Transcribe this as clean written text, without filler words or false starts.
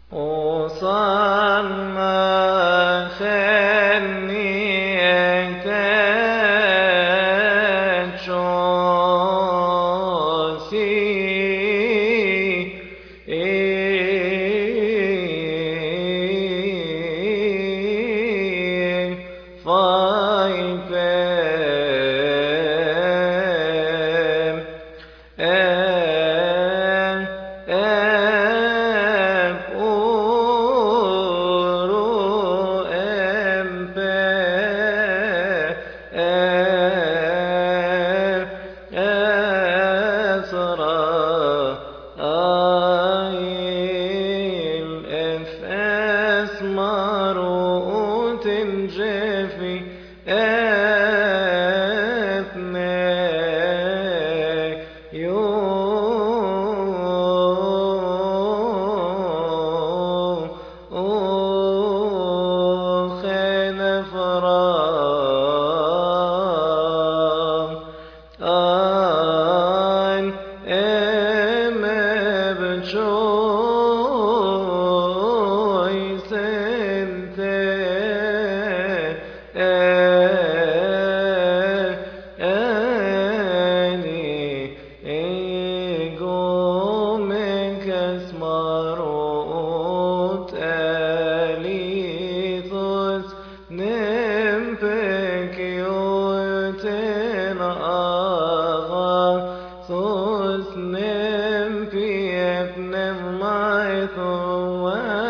وصلنا خني تشوسي جفي أثناء خان فراغ آن أما بجوي سنتي أني قومك اسمروت أليثوس نمبك يوتن ثوس نمبي ابن مايثو